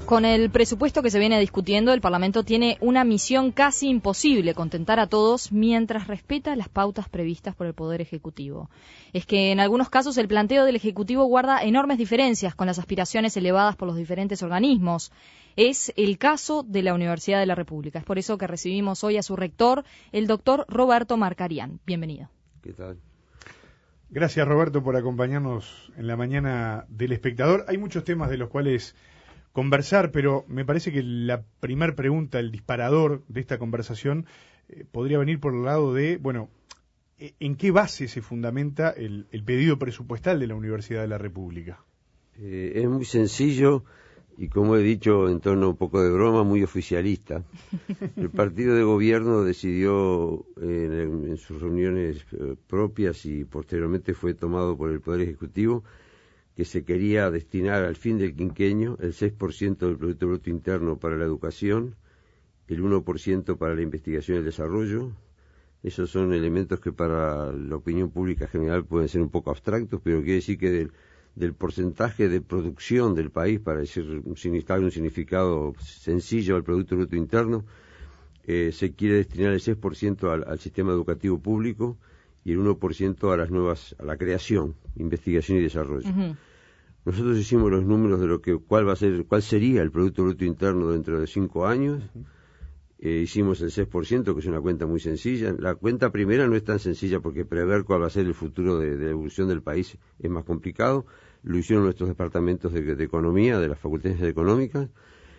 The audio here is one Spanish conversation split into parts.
Con el presupuesto que se viene discutiendo, el Parlamento tiene una misión casi imposible: contentar a todos mientras respeta las pautas previstas por el Poder Ejecutivo. Es que en algunos casos el planteo del Ejecutivo guarda enormes diferencias con las aspiraciones elevadas por los diferentes organismos. Es el caso de la Universidad de la República. Es por eso que recibimos hoy a su rector, el doctor Roberto Marcarián. Bienvenido. ¿Qué tal? Gracias, Roberto, por acompañarnos en la mañana del Espectador. Hay muchos temas de los cuales conversar, pero me parece que la primer pregunta, el disparador de esta conversación, podría venir por el lado de, ¿en qué base se fundamenta el pedido presupuestal de la Universidad de la República? Es muy sencillo y, como he dicho en tono un poco de broma, muy oficialista. El partido de gobierno decidió en sus reuniones propias, y posteriormente fue tomado por el Poder Ejecutivo, que se quería destinar al fin del quinquenio el 6% del Producto Bruto Interno para la educación, el 1% para la investigación y el desarrollo. Esos son elementos que para la opinión pública general pueden ser un poco abstractos, pero quiere decir que del porcentaje de producción del país, para darle un significado sencillo al Producto Bruto Interno, se quiere destinar el 6% al sistema educativo público y el 1% a la creación, investigación y desarrollo. Uh-huh. Nosotros hicimos los números de cuál sería el Producto Bruto Interno dentro de 5 años. Uh-huh. Hicimos el 6%, que es una cuenta muy sencilla. La cuenta primera no es tan sencilla porque prever cuál va a ser el futuro de la evolución del país es más complicado. Lo hicieron nuestros departamentos de economía, de las facultades económicas.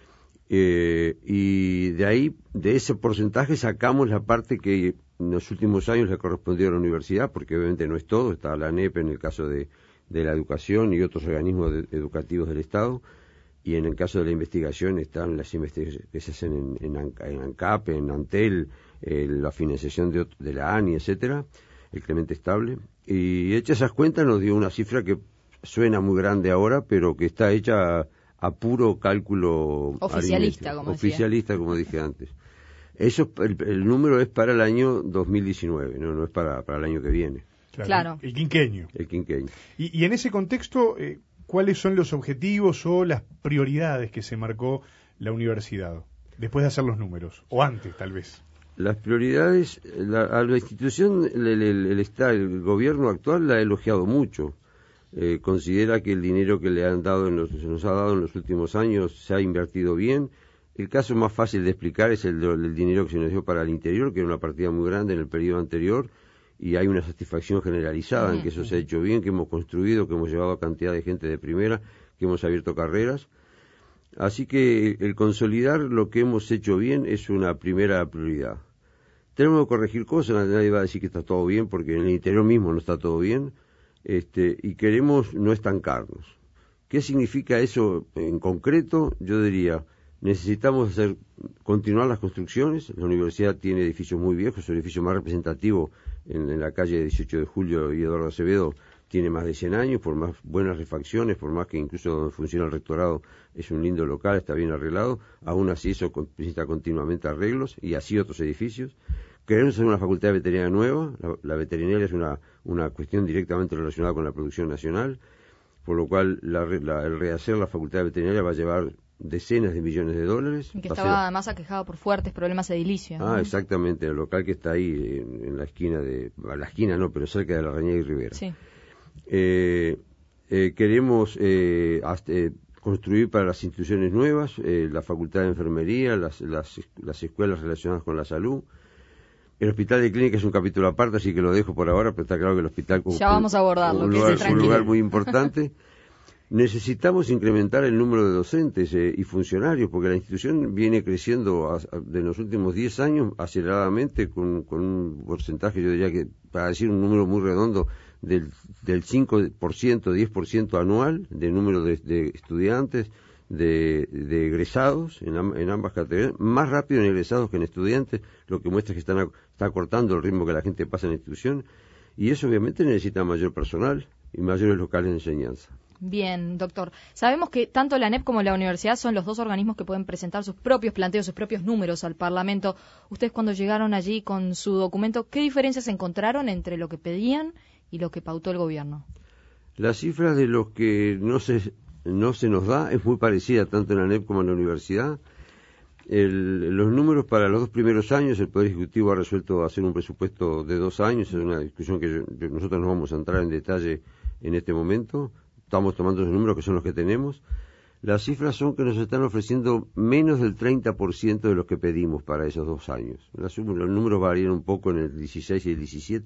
Y de ahí, de ese porcentaje, sacamos la parte que en los últimos años le correspondió a la universidad, porque obviamente no es todo. Está la ANEP en el caso de la educación y otros organismos educativos del Estado, y en el caso de la investigación están las investigaciones que se hacen en ANCAP, en ANTEL, la financiación de la ANI, etcétera, el Clemente Estable. Y hecha esas cuentas nos dio una cifra que suena muy grande ahora, pero que está hecha a puro cálculo oficialista, como dije antes. Eso, el número es para el año 2019, no es para el año que viene. Claro. El quinquenio. El quinquenio. Y en ese contexto, ¿cuáles son los objetivos o las prioridades que se marcó la universidad después de hacer los números? O antes, tal vez. Las prioridades, a la institución, el gobierno actual la ha elogiado mucho. Considera que el dinero que nos ha dado en los últimos años se ha invertido bien. El caso más fácil de explicar es el dinero que se nos dio para el interior, que era una partida muy grande en el periodo anterior, y hay una satisfacción generalizada en que eso se ha hecho bien, que hemos construido, que hemos llevado a cantidad de gente de primera, que hemos abierto carreras. Así que el consolidar lo que hemos hecho bien es una primera prioridad. Tenemos que corregir cosas, nadie va a decir que está todo bien, porque en el interior mismo no está todo bien, y queremos no estancarnos. ¿Qué significa eso en concreto? Yo diría, necesitamos continuar las construcciones. La universidad tiene edificios muy viejos, el edificio más representativo en la calle 18 de Julio y Eduardo Acevedo tiene más de 100 años, por más buenas refacciones, por más que incluso donde funciona el rectorado es un lindo local, está bien arreglado, aún así eso necesita continuamente arreglos, y así otros edificios. Queremos hacer una facultad de veterinaria nueva. La veterinaria es una cuestión directamente relacionada con la producción nacional, por lo cual el rehacer la facultad de veterinaria va a llevar decenas de millones de dólares. Que estaba además aquejado por fuertes problemas edilicios. ¿No? Exactamente, el local que está ahí en la esquina pero cerca de la Rañeda y Rivera. Sí. Queremos construir para las instituciones nuevas, la facultad de enfermería, las escuelas relacionadas con la salud. El hospital de clínica es un capítulo aparte, así que lo dejo por ahora, pero está claro que el hospital ya vamos a abordarlo, es un lugar muy importante. Necesitamos incrementar el número de docentes y funcionarios, porque la institución viene creciendo de los últimos 10 años aceleradamente, con un porcentaje, yo diría que, para decir un número muy redondo, del 5%, 10% anual de número de estudiantes, de egresados en ambas categorías, más rápido en egresados que en estudiantes, lo que muestra que está cortando el ritmo que la gente pasa en la institución, y eso obviamente necesita mayor personal y mayores locales de enseñanza. Bien, doctor. Sabemos que tanto la ANEP como la universidad son los dos organismos que pueden presentar sus propios planteos, sus propios números al Parlamento. Ustedes, cuando llegaron allí con su documento, ¿qué diferencias encontraron entre lo que pedían y lo que pautó el gobierno? Las cifras de los que no se no se nos da, es muy parecida tanto en la ANEP como en la universidad. Los números para los 2 primeros años, el Poder Ejecutivo ha resuelto hacer un presupuesto de 2 años, es una discusión que nosotros no vamos a entrar en detalle en este momento, estamos tomando los números que son los que tenemos. Las cifras son que nos están ofreciendo menos del 30% de los que pedimos para esos 2 años. Los números varían un poco en el 16 y el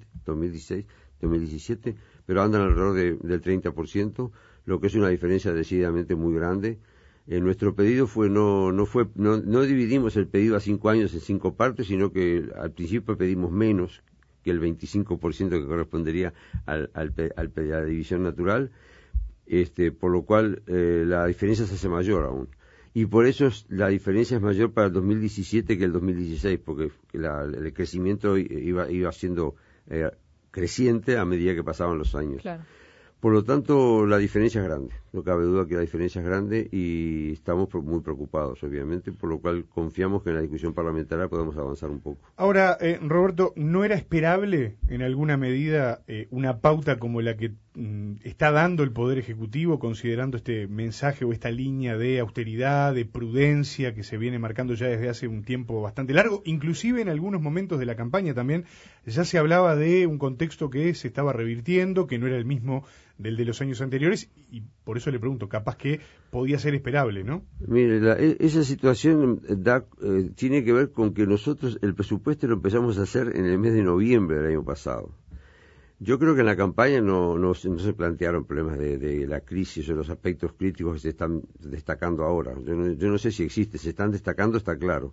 2017, pero andan alrededor del 30%, lo que es una diferencia decididamente muy grande. Nuestro pedido no dividimos el pedido a 5 años en 5 partes, sino que al principio pedimos menos que el 25% que correspondería a la división natural, por lo cual la diferencia se hace mayor aún. Y por eso la diferencia es mayor para el 2017 que el 2016, porque el crecimiento iba siendo creciente a medida que pasaban los años. Claro. Por lo tanto, la diferencia es grande, no cabe duda que la diferencia es grande y estamos muy preocupados, obviamente, por lo cual confiamos que en la discusión parlamentaria podamos avanzar un poco. Ahora, Roberto, ¿no era esperable en alguna medida una pauta como la que está dando el Poder Ejecutivo, considerando este mensaje o esta línea de austeridad, de prudencia que se viene marcando ya desde hace un tiempo bastante largo? Inclusive en algunos momentos de la campaña también ya se hablaba de un contexto que se estaba revirtiendo, que no era el mismo del de los años anteriores, y por eso le pregunto, capaz que podía ser esperable, ¿no? Mire, esa situación tiene que ver con que nosotros el presupuesto lo empezamos a hacer en el mes de noviembre del año pasado. Yo creo que en la campaña no se plantearon problemas de la crisis o los aspectos críticos que se están destacando ahora. Yo no sé si existe, se están destacando, está claro.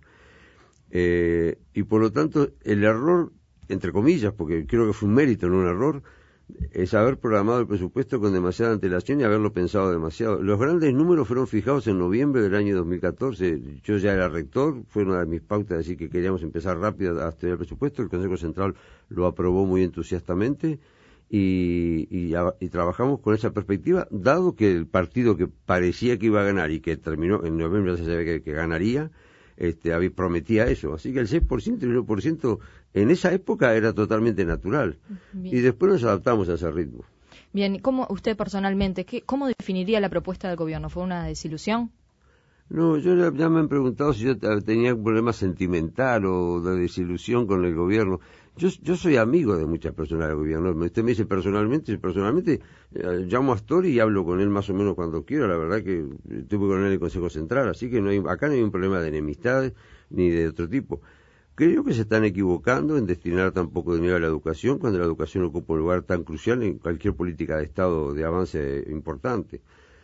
Y por lo tanto, el error, entre comillas, porque creo que fue un mérito, no un error, es haber programado el presupuesto con demasiada antelación y haberlo pensado demasiado. Los grandes números fueron fijados en noviembre del año 2014. Yo ya era rector, fue una de mis pautas decir que queríamos empezar rápido a estudiar el presupuesto. El Consejo Central lo aprobó muy entusiastamente y trabajamos con esa perspectiva, dado que el partido que parecía que iba a ganar y que terminó en noviembre, ya se sabía que ganaría, prometía eso. Así que el 6% y el 1% en esa época era totalmente natural. Bien. Y después nos adaptamos a ese ritmo. Bien, ¿cómo usted personalmente, cómo definiría la propuesta del gobierno? ¿Fue una desilusión? No, ya me han preguntado si yo tenía un problema sentimental o de desilusión con el gobierno. Yo soy amigo de muchas personas del gobierno. Usted me dice personalmente llamo a Astori y hablo con él más o menos cuando quiero. La verdad que estuve con él en el Consejo Central, así que acá no hay un problema de enemistades ni de otro tipo. Creo que se están equivocando en destinar tan poco dinero a la educación, cuando la educación ocupa un lugar tan crucial en cualquier política de Estado de avance importante.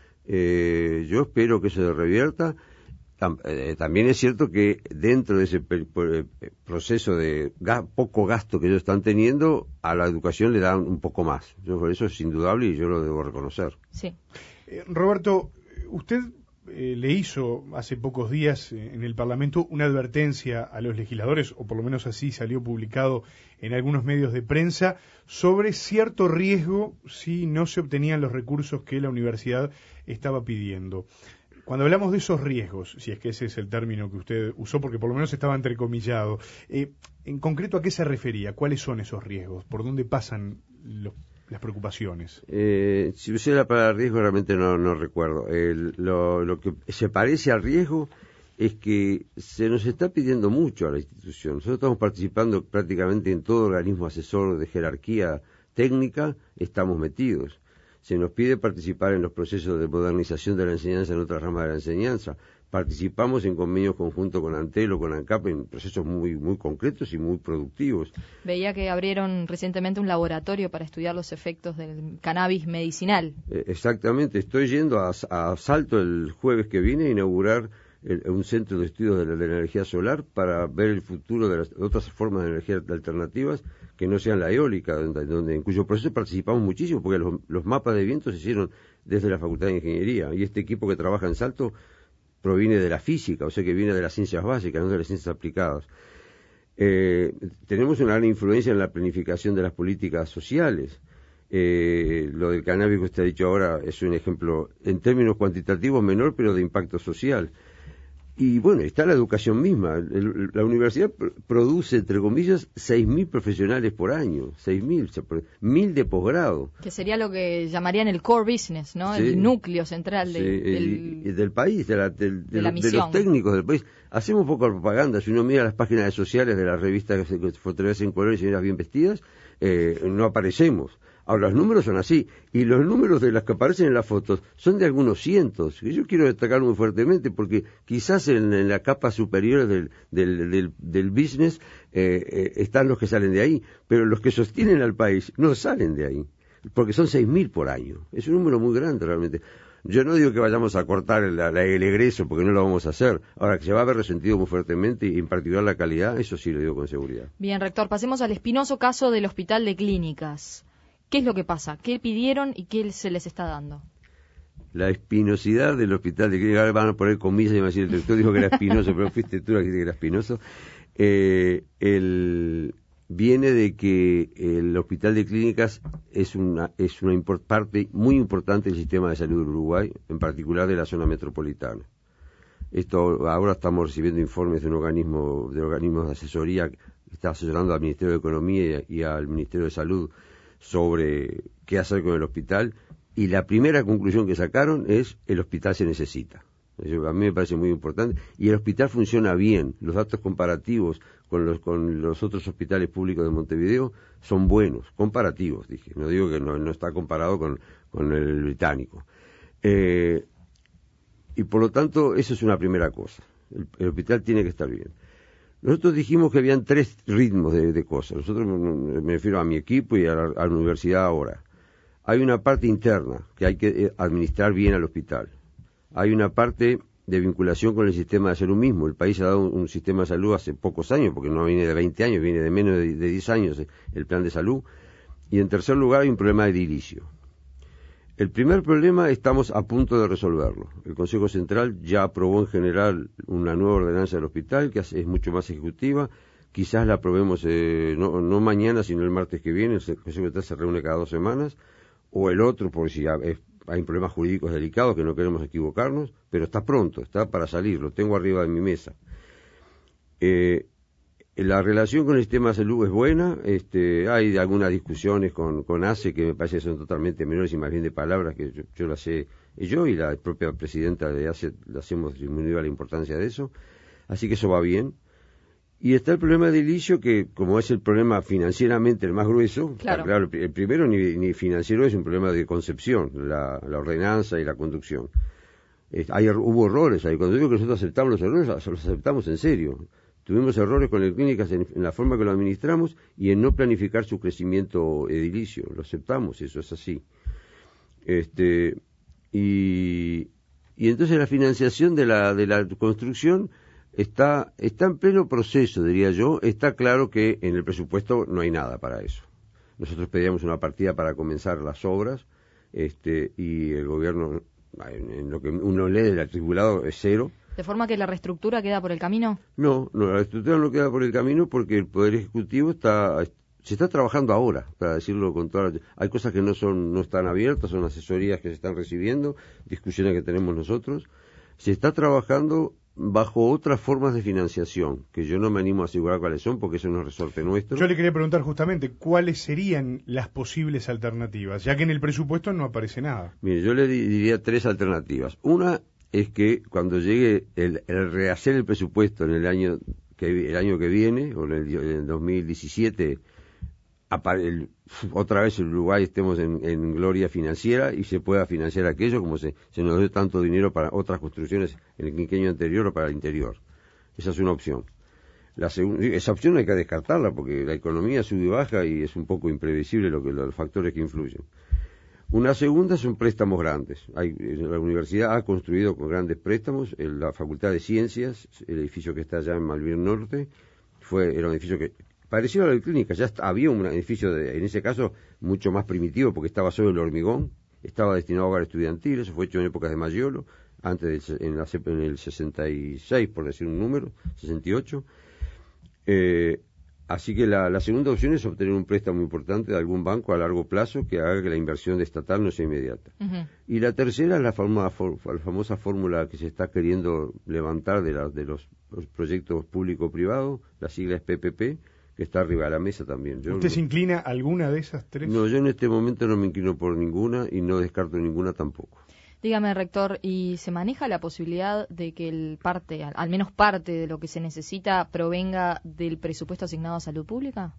Yo espero que se revierta. También es cierto que dentro de ese proceso de poco gasto que ellos están teniendo, a la educación le dan un poco más. Por eso es indudable y yo lo debo reconocer. Sí. Roberto, usted le hizo hace pocos días en el Parlamento una advertencia a los legisladores, o por lo menos así salió publicado en algunos medios de prensa, sobre cierto riesgo si no se obtenían los recursos que la universidad estaba pidiendo. Cuando hablamos de esos riesgos, si es que ese es el término que usted usó, porque por lo menos estaba entrecomillado, en concreto, ¿a qué se refería? ¿Cuáles son esos riesgos? ¿Por dónde pasan las preocupaciones? Si usé la palabra riesgo, realmente no recuerdo. Lo que se parece al riesgo es que se nos está pidiendo mucho a la institución. Nosotros estamos participando prácticamente en todo organismo asesor de jerarquía técnica, estamos metidos. Se nos pide participar en los procesos de modernización de la enseñanza en otras ramas de la enseñanza. Participamos en convenios conjuntos con Antel o con ANCAP en procesos muy concretos y muy productivos. Veía que abrieron recientemente un laboratorio para estudiar los efectos del cannabis medicinal. Exactamente. Estoy yendo a Salto el jueves que viene a inaugurar un centro de estudios de la energía solar para ver el futuro de las otras formas de energía alternativas que no sean la eólica, en cuyo proceso participamos muchísimo, porque los mapas de viento se hicieron desde la Facultad de Ingeniería, y este equipo que trabaja en Salto proviene de la física, o sea que viene de las ciencias básicas, no de las ciencias aplicadas. Tenemos una gran influencia en la planificación de las políticas sociales. Lo del cannabis que usted ha dicho ahora es un ejemplo, en términos cuantitativos menor, pero de impacto social. Y bueno, está la educación misma. La universidad produce, entre comillas, 6.000 profesionales por año, 6.000, 1.000 de posgrado. Que sería lo que llamarían el core business, ¿no? Sí, el núcleo central del país, de los técnicos del país. Hacemos poco propaganda. Si uno mira las páginas sociales de las revistas que se fotografían en color y señoras bien vestidas, no aparecemos. Ahora, los números son así, y los números de las que aparecen en las fotos son de algunos cientos, que yo quiero destacar muy fuertemente, porque quizás en la capa superior del business están los que salen de ahí, pero los que sostienen al país no salen de ahí, porque son 6.000 por año. Es un número muy grande realmente. Yo no digo que vayamos a cortar el egreso, porque no lo vamos a hacer. Ahora, que se va a ver resentido muy fuertemente, y en particular la calidad, eso sí lo digo con seguridad. Bien, rector, pasemos al espinoso caso del Hospital de Clínicas. ¿Qué es lo que pasa? ¿Qué pidieron y qué se les está dando? La espinosidad del Hospital de Clínicas, ahora van a poner comillas y van a decir, el director dijo que era espinoso, pero fuiste tú la que dijiste que era espinoso. Viene de que el Hospital de Clínicas es una parte muy importante del sistema de salud de Uruguay, en particular de la zona metropolitana. Ahora estamos recibiendo informes de organismos de asesoría que está asesorando al Ministerio de Economía y al Ministerio de Salud sobre qué hacer con el hospital, y la primera conclusión que sacaron es: el hospital se necesita. A mí me parece muy importante, y el hospital funciona bien. Los datos comparativos con los otros hospitales públicos de Montevideo son buenos, comparativos, dije, no digo que no está comparado con el británico. Y por lo tanto, eso es una primera cosa. El hospital tiene que estar bien. Nosotros dijimos que habían 3 ritmos de cosas. Nosotros, me refiero a mi equipo y a la universidad ahora. Hay una parte interna, que hay que administrar bien al hospital. Hay una parte de vinculación con el sistema de salud mismo. El país ha dado un sistema de salud hace pocos años, porque no viene de 20 años, viene de menos de 10 años el plan de salud. Y en tercer lugar hay un problema de edilicio. El primer problema estamos a punto de resolverlo. El Consejo Central ya aprobó en general una nueva ordenanza del hospital, que es mucho más ejecutiva. Quizás la aprobemos no mañana, sino el martes que viene. El Consejo Central se reúne cada 2 semanas, o el otro, por si hay problemas jurídicos delicados que no queremos equivocarnos, pero está pronto, está para salir, lo tengo arriba de mi mesa. La relación con el sistema de salud es buena. Hay algunas discusiones con ACE que me parece que son totalmente menores y más bien de palabras, que yo las sé, yo y la propia presidenta de ACE las hemos disminuido la importancia de eso, así que eso va bien. Y está el problema de edilicio, que como es el problema financieramente el más grueso, claro, el primero ni financiero, es un problema de concepción, la ordenanza y la conducción. Hubo errores ahí. Cuando digo que nosotros aceptamos los errores, los aceptamos en serio. Tuvimos errores con el Clínicas en la forma que lo administramos y en no planificar su crecimiento edilicio. Lo aceptamos, eso es así. Y entonces la financiación de la construcción está en pleno proceso, diría yo. Está claro que en el presupuesto no hay nada para eso. Nosotros pedíamos una partida para comenzar las obras, y el gobierno, en lo que uno lee del articulado, es 0. ¿De forma que la reestructura queda por el camino? No, la reestructura no queda por el camino, porque el Poder Ejecutivo se está trabajando ahora, para decirlo con toda hay cosas que no están abiertas, son asesorías que se están recibiendo, discusiones que tenemos nosotros. Se está trabajando bajo otras formas de financiación, que yo no me animo a asegurar cuáles son, porque eso no es resorte nuestro. Yo le quería preguntar justamente cuáles serían las posibles alternativas, ya que en el presupuesto no aparece nada. Mire, yo le diría 3 alternativas. Una es que cuando llegue el rehacer el presupuesto en el año que viene, o en el 2017, otra vez en Uruguay estemos en gloria financiera y se pueda financiar aquello, como se nos dio tanto dinero para otras construcciones en el quinquenio anterior o para el interior. Esa es una opción. Esa opción hay que descartarla, porque la economía sube y baja y es un poco imprevisible los factores que influyen. Una segunda son préstamos grandes. La universidad ha construido con grandes préstamos. La Facultad de Ciencias, el edificio que está allá en Malvin Norte, era un edificio que parecido a la clínica. Ya había un edificio, en ese caso, mucho más primitivo, porque estaba solo el hormigón. Estaba destinado a hogar estudiantil. Eso fue hecho en épocas de Maggiolo, en el 66, por decir un número, 68. Así que la segunda opción es obtener un préstamo importante de algún banco a largo plazo que haga que la inversión estatal no sea inmediata. Y la tercera es la famosa fórmula que se está queriendo levantar de los proyectos público-privados, la sigla es PPP, que está arriba de la mesa también. ¿Usted se inclina a alguna de esas tres? No, yo en este momento no me inclino por ninguna y no descarto ninguna tampoco. Dígame, rector, ¿y se maneja la posibilidad de que al menos parte de lo que se necesita, provenga del presupuesto asignado a salud pública?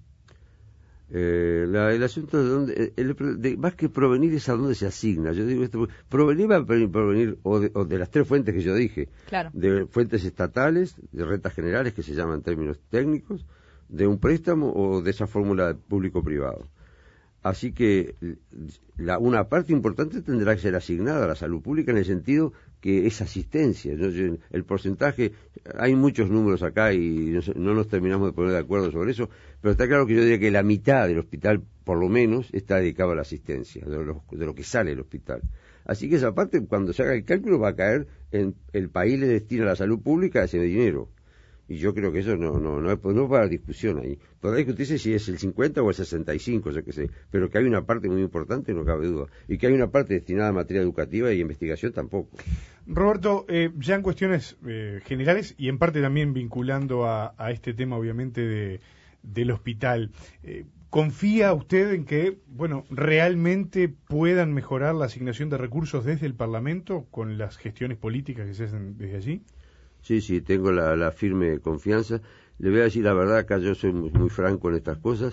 El asunto de dónde, más que provenir es a dónde se asigna. Yo digo esto, provenir va a provenir o de las tres fuentes que yo dije, claro, de fuentes estatales, de rentas generales que se llaman en términos técnicos, de un préstamo o de esa fórmula público-privado. Así que una parte importante tendrá que ser asignada a la salud pública en el sentido que es asistencia. El porcentaje, hay muchos números acá y no nos terminamos de poner de acuerdo sobre eso, pero está claro que yo diría que la mitad del hospital, por lo menos, está dedicada a la asistencia, de lo que sale del hospital. Así que esa parte, cuando se haga el cálculo, va a caer en el país le destina a la salud pública ese dinero. Y yo creo que eso no va a haber discusión ahí. Podrá discutirse si es el 50 o el 65, yo qué sé, pero que hay una parte muy importante, no cabe duda. Y que hay una parte destinada a materia educativa y investigación tampoco. Roberto, ya en cuestiones generales y en parte también vinculando a este tema, obviamente, del hospital, ¿confía usted en que, realmente puedan mejorar la asignación de recursos desde el Parlamento con las gestiones políticas que se hacen desde allí? Sí, tengo la firme confianza. Le voy a decir la verdad, acá yo soy muy franco en estas cosas.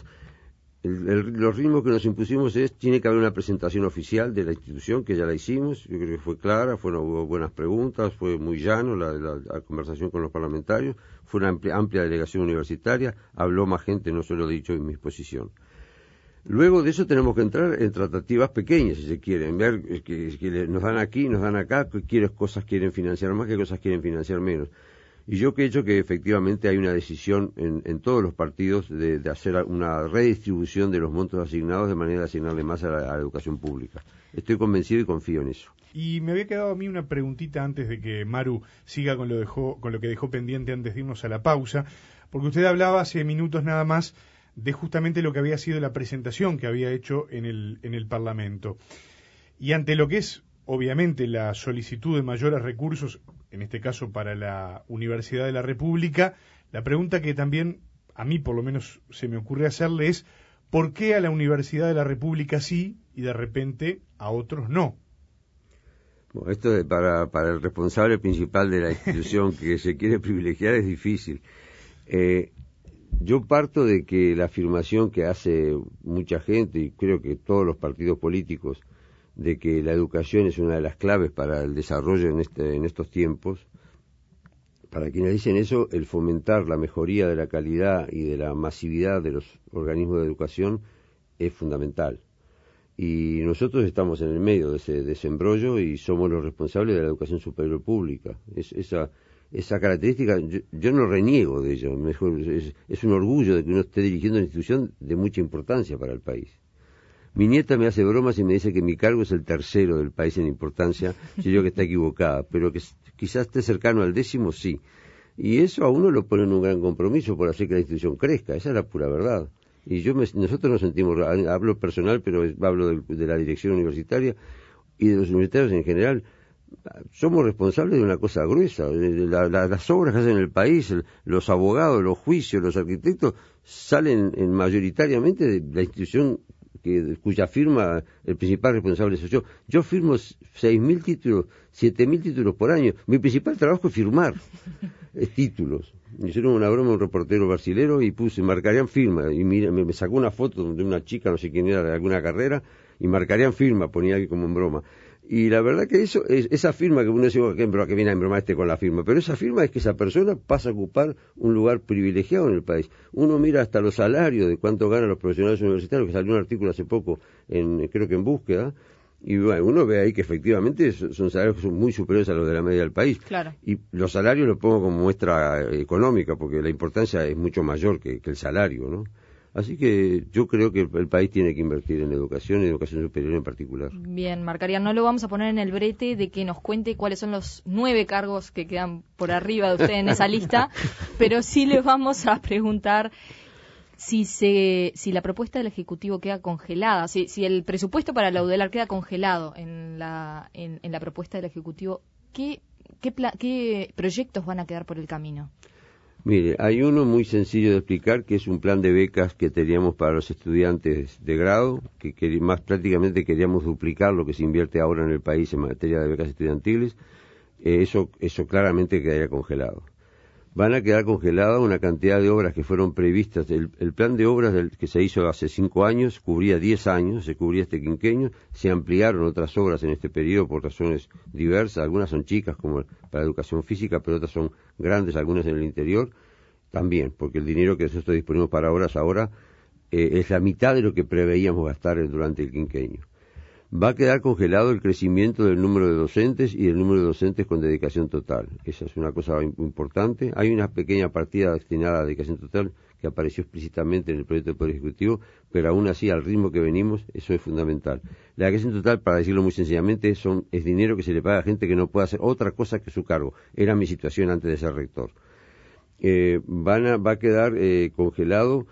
Los ritmos que nos impusimos tiene que haber una presentación oficial de la institución, que ya la hicimos. Yo creo que fue clara, hubo buenas preguntas, fue muy llano la conversación con los parlamentarios, fue una amplia delegación universitaria, habló más gente, no solo he dicho en mi exposición. Luego de eso tenemos que entrar en tratativas pequeñas, si se quieren, ver que nos dan aquí, nos dan acá, qué cosas quieren financiar más, qué cosas quieren financiar menos. Y yo creo que efectivamente hay una decisión en todos los partidos de hacer una redistribución de los montos asignados de manera de asignarle más a la educación pública. Estoy convencido y confío en eso. Y me había quedado a mí una preguntita antes de que Maru siga con lo que dejó pendiente antes de irnos a la pausa, porque usted hablaba hace minutos nada más de justamente lo que había sido la presentación que había hecho en el Parlamento. Y ante lo que es, obviamente, la solicitud de mayores recursos, en este caso para la Universidad de la República, la pregunta que también a mí por lo menos se me ocurre hacerle es ¿por qué a la Universidad de la República sí y de repente a otros no? Bueno, esto para el responsable principal de la institución que se quiere privilegiar es difícil. Yo parto de que la afirmación que hace mucha gente, y creo que todos los partidos políticos, de que la educación es una de las claves para el desarrollo en estos tiempos, para quienes dicen eso, el fomentar la mejoría de la calidad y de la masividad de los organismos de educación es fundamental. Y nosotros estamos en el medio de ese embrollo y somos los responsables de la educación superior pública. Esa característica, yo no reniego de ello, es un orgullo de que uno esté dirigiendo una institución de mucha importancia para el país. Mi nieta me hace bromas y me dice que mi cargo es el tercero del país en importancia, si yo digo que está equivocada, pero que quizás esté cercano al 10º, sí. Y eso a uno lo pone en un gran compromiso por hacer que la institución crezca, esa es la pura verdad. Y nosotros nos sentimos, hablo personal, pero hablo de la dirección universitaria y de los universitarios en general. Somos responsables de una cosa gruesa. Las obras que hacen en el país, los abogados, los juicios, los arquitectos, salen mayoritariamente de la institución cuya firma el principal responsable soy yo. Yo firmo 6.000 títulos, 7.000 títulos por año. Mi principal trabajo es firmar títulos. Me hicieron una broma a un reportero brasilero y marcarían firma. Y me sacó una foto de una chica, no sé quién era, de alguna carrera, y marcarían firma, ponía ahí como en broma. Y la verdad que esa firma que uno dice, que viene a embromar con la firma, pero esa firma es que esa persona pasa a ocupar un lugar privilegiado en el país. Uno mira hasta los salarios de cuánto ganan los profesionales universitarios, que salió un artículo hace poco, creo que en Búsqueda, y bueno, uno ve ahí que efectivamente son salarios que son muy superiores a los de la media del país. Claro. Y los salarios los pongo como muestra económica, porque la importancia es mucho mayor que el salario, ¿no? Así que yo creo que el país tiene que invertir en educación y educación superior en particular. Bien, Marcaría, no lo vamos a poner en el brete de que nos cuente cuáles son los 9 cargos que quedan por arriba de usted en esa lista, pero sí le vamos a preguntar si la propuesta del Ejecutivo queda congelada, si el presupuesto para la UDELAR queda congelado en la propuesta del Ejecutivo, ¿qué proyectos van a quedar por el camino? Mire, hay uno muy sencillo de explicar, que es un plan de becas que teníamos para los estudiantes de grado, que más prácticamente queríamos duplicar lo que se invierte ahora en el país en materia de becas estudiantiles. Eso claramente quedaría congelado. Van a quedar congeladas una cantidad de obras que fueron previstas. El plan de obras que se hizo hace 5 años cubría 10 años, se cubría este quinquenio. Se ampliaron otras obras en este periodo por razones diversas. Algunas son chicas, como para educación física, pero otras son grandes, algunas en el interior también, porque el dinero que nosotros disponemos para obras ahora es la mitad de lo que preveíamos gastar durante el quinquenio. Va a quedar congelado el crecimiento del número de docentes y el número de docentes con dedicación total. Esa es una cosa importante. Hay una pequeña partida destinada a la dedicación total que apareció explícitamente en el proyecto del Poder Ejecutivo, pero aún así, al ritmo que venimos, eso es fundamental. La dedicación total, para decirlo muy sencillamente, es dinero que se le paga a gente que no puede hacer otra cosa que su cargo. Era mi situación antes de ser rector. Va a quedar congelado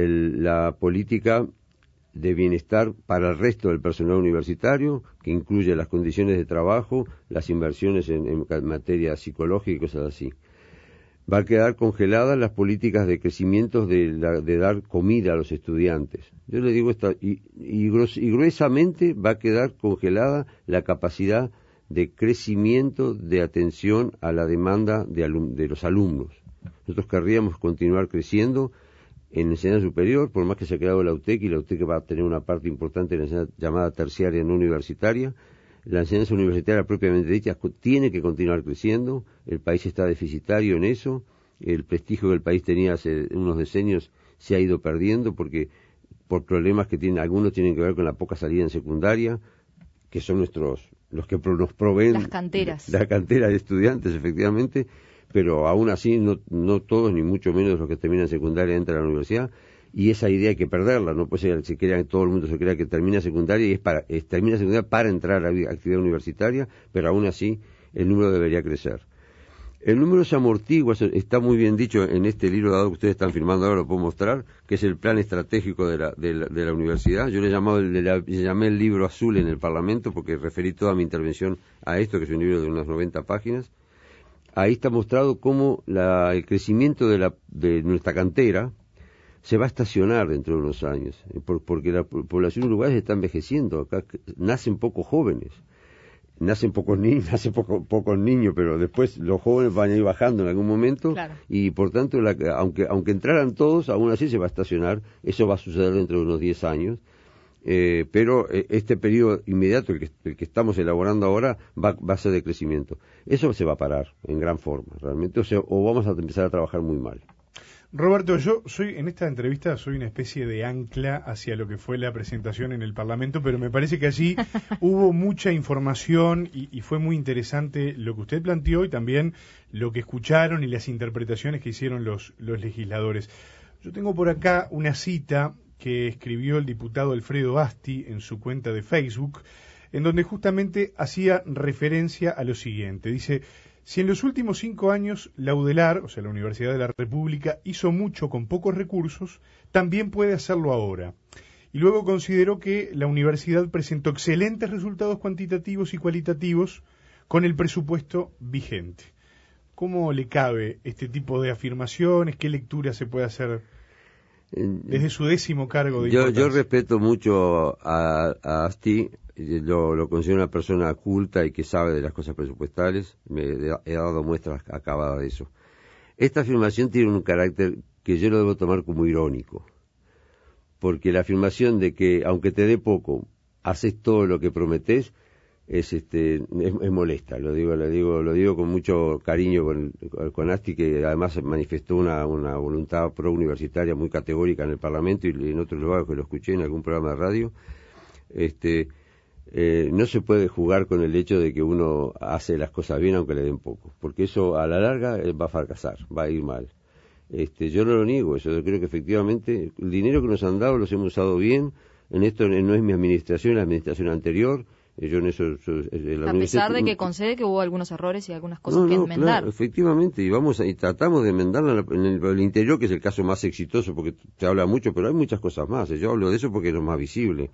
la política de bienestar para el resto del personal universitario, que incluye las condiciones de trabajo, las inversiones en materia psicológica y cosas así. Va a quedar congeladas las políticas de crecimiento de dar comida a los estudiantes. Yo le digo esto, y gruesamente va a quedar congelada la capacidad de crecimiento de atención a la demanda de los alumnos. Nosotros querríamos continuar creciendo en enseñanza superior, por más que se ha creado la UTEC, y la UTEC va a tener una parte importante en la enseñanza llamada terciaria no universitaria. La enseñanza universitaria propiamente dicha tiene que continuar creciendo. El país está deficitario en eso. El prestigio que el país tenía hace unos decenios se ha ido perdiendo por problemas que algunos tienen que ver con la poca salida en secundaria, que son los que nos proveen las canteras. La cantera de estudiantes, efectivamente. Pero aún así no todos, ni mucho menos los que terminan secundaria entran a la universidad, y esa idea hay que perderla. No puede ser todo el mundo se crea que termina secundaria y termina secundaria para entrar a la actividad universitaria, pero aún así el número debería crecer. El número se amortigua, está muy bien dicho en este libro dado que ustedes están firmando ahora, lo puedo mostrar, que es el plan estratégico de la universidad. Yo le llamé el libro azul en el Parlamento porque referí toda mi intervención a esto, que es un libro de unas 90 páginas. Ahí está mostrado cómo el crecimiento de nuestra cantera se va a estacionar dentro de unos años, porque la población uruguaya está envejeciendo. Acá nacen pocos jóvenes, nacen pocos niños, pero después los jóvenes van a ir bajando en algún momento, claro. Y por tanto, aunque entraran todos, aún así se va a estacionar. Eso va a suceder dentro de unos 10 años. Pero este periodo inmediato, el que estamos elaborando ahora, va a ser de crecimiento. Eso se va a parar en gran forma, realmente, o vamos a empezar a trabajar muy mal. Roberto, yo en esta entrevista soy una especie de ancla hacia lo que fue la presentación en el Parlamento, pero me parece que allí hubo mucha información y fue muy interesante lo que usted planteó y también lo que escucharon y las interpretaciones que hicieron los legisladores. Yo tengo por acá una cita que escribió el diputado Alfredo Asti en su cuenta de Facebook, en donde justamente hacía referencia a lo siguiente. Dice: si en los últimos 5 años la UDELAR, o sea, la Universidad de la República, hizo mucho con pocos recursos, también puede hacerlo ahora. Y luego consideró que la universidad presentó excelentes resultados cuantitativos y cualitativos con el presupuesto vigente. ¿Cómo le cabe este tipo de afirmaciones? ¿Qué lectura se puede hacer desde su 10º cargo de importancia? Yo respeto mucho a Asti, lo considero una persona culta y que sabe de las cosas presupuestales. Me he dado muestras acabadas de eso. Esta afirmación tiene un carácter que yo lo debo tomar como irónico, porque la afirmación de que aunque te dé poco, haces todo lo que prometés, es molesta. Lo digo con mucho cariño con Asti, que además manifestó una voluntad pro universitaria muy categórica en el Parlamento y en otros lugares que lo escuché en algún programa de radio. No se puede jugar con el hecho de que uno hace las cosas bien aunque le den poco, porque eso a la larga va a fracasar, va a ir mal. Yo no lo niego, eso. Yo creo que efectivamente el dinero que nos han dado los hemos usado bien. En esto no es mi administración, la administración anterior. Yo en eso... a pesar de que concede que hubo algunos errores y algunas cosas que enmendar. Claro, efectivamente, y tratamos de enmendarla en el interior, que es el caso más exitoso, porque se habla mucho, pero hay muchas cosas más. Yo hablo de eso porque es lo más visible.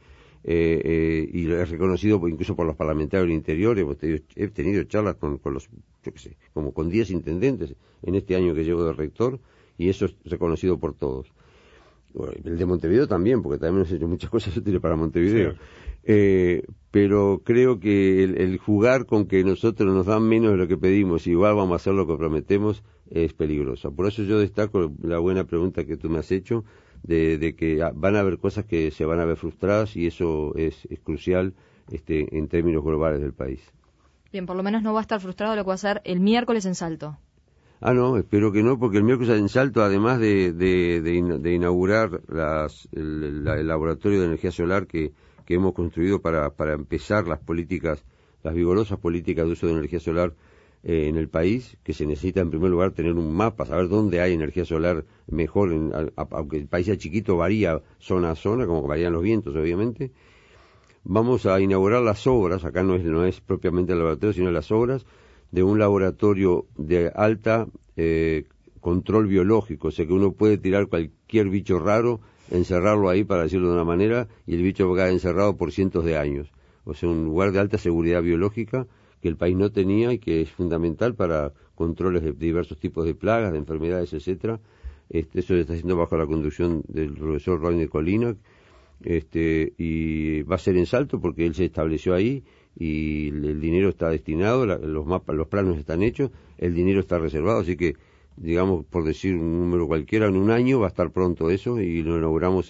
Y lo he reconocido incluso por los parlamentarios del interior. He tenido charlas con los, yo qué sé, como con 10 intendentes en este año que llevo de rector, y eso es reconocido por todos. Bueno, el de Montevideo también, porque también hemos hecho muchas cosas útiles para Montevideo. Sí. Pero creo que el jugar con que nosotros nos dan menos de lo que pedimos y igual vamos a hacer lo que prometemos es peligroso. Por eso yo destaco la buena pregunta que tú me has hecho, de que van a haber cosas que se van a ver frustradas, y eso es crucial en términos globales del país. Bien, por lo menos no va a estar frustrado lo que va a ser el miércoles en Salto. No, espero que no, porque el miércoles en Salto, además de inaugurar el laboratorio de energía solar que hemos construido para empezar las vigorosas políticas de uso de energía solar en el país, que se necesita en primer lugar tener un mapa, saber dónde hay energía solar mejor, aunque el país sea chiquito, varía zona a zona, como varían los vientos, obviamente. Vamos a inaugurar las obras, acá no es propiamente el laboratorio, sino las obras de un laboratorio de alta control biológico, o sea que uno puede tirar cualquier bicho raro, encerrarlo ahí, para decirlo de una manera, y el bicho va a quedar encerrado por cientos de años. O sea, un lugar de alta seguridad biológica que el país no tenía y que es fundamental para controles de diversos tipos de plagas, de enfermedades, etcétera. Eso se está haciendo bajo la conducción del profesor Rodney Colina, y va a ser en Salto porque él se estableció ahí y el dinero está destinado, los mapas, los planos están hechos, el dinero está reservado, así que, digamos, por decir un número cualquiera, en un año va a estar pronto eso, y lo inauguramos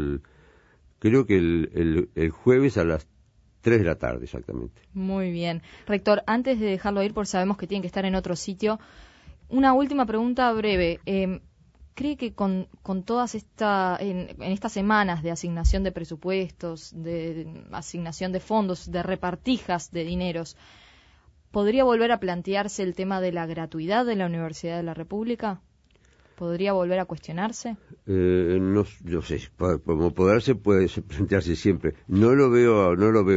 creo que el jueves a las 3 de la tarde exactamente. Muy bien. Rector, antes de dejarlo ir, porque sabemos que tiene que estar en otro sitio, una última pregunta breve. ¿Cree que con todas en estas semanas de asignación de presupuestos, de asignación de fondos, de repartijas de dineros, podría volver a plantearse el tema de la gratuidad de la Universidad de la República? ¿Podría volver a cuestionarse? No, yo sé, como poderse puede plantearse siempre. No lo veo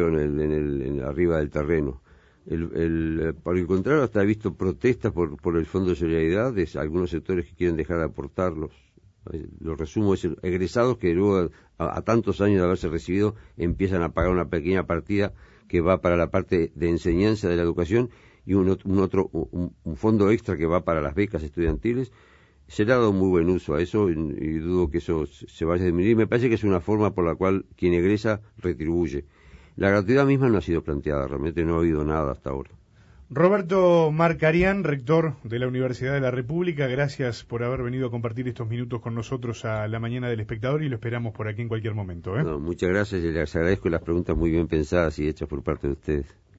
en arriba del terreno. Por el contrario, hasta he visto protestas por el Fondo de Solidaridad de algunos sectores que quieren dejar de aportarlos. Lo resumo, es egresados que luego a tantos años de haberse recibido empiezan a pagar una pequeña partida que va para la parte de enseñanza de la educación, y un fondo extra que va para las becas estudiantiles. Se le ha dado muy buen uso a eso, y dudo que eso se vaya a disminuir. Me parece que es una forma por la cual quien egresa retribuye. La gratuidad misma no ha sido planteada, realmente no ha habido nada hasta ahora. Roberto Marcarián, rector de la Universidad de la República, gracias por haber venido a compartir estos minutos con nosotros a la mañana del espectador, y lo esperamos por aquí en cualquier momento. No, muchas gracias, y les agradezco las preguntas muy bien pensadas y hechas por parte de ustedes.